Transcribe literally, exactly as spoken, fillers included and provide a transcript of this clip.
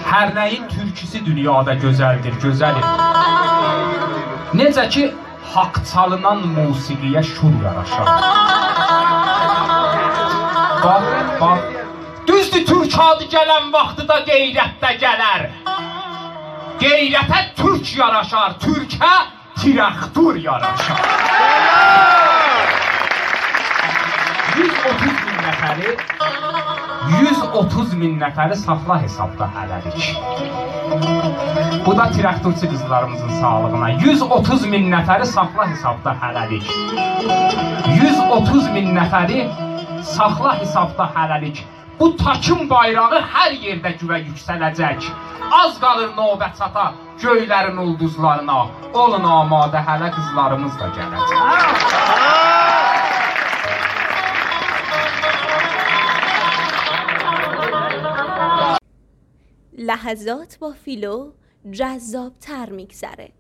Hər nəyin türküsü dünyada gözəldir, gözəlim. Necə ki, haqq çalınan musiqiyə şur yaraşar. Bax, bax, düzdür türk adı gələn vaxtı da qeyrətdə gələr. Qeyrətə türk yaraşar, türkə tirəxtur yaraşar. yüz otuz min nəfəri, yüz otuz min nəfəri saxla hesabda hələlik. Bu da tirəxturçu qızlarımızın sağlığına. yüz otuz min nəfəri saxla hesabda hələlik. yüz otuz min nəfəri saxla hesabda hələlik. Bu takım bayrağı hər yerdə güvə yüksələcək. Az qalır növbət çata göylərin ulduzlarına. Olun amadə, hələ qızlarımız da gələcək. لحظات با فیلو جذاب‌تر می‌گذره.